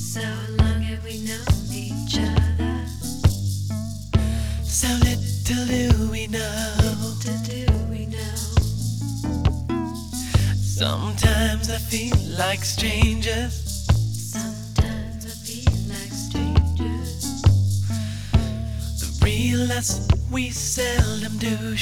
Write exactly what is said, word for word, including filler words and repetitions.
So long have we known each other. So little do we know. Little do we know. Sometimes I feel like strangers. Sometimes I feel like strangers. The real us we seldom do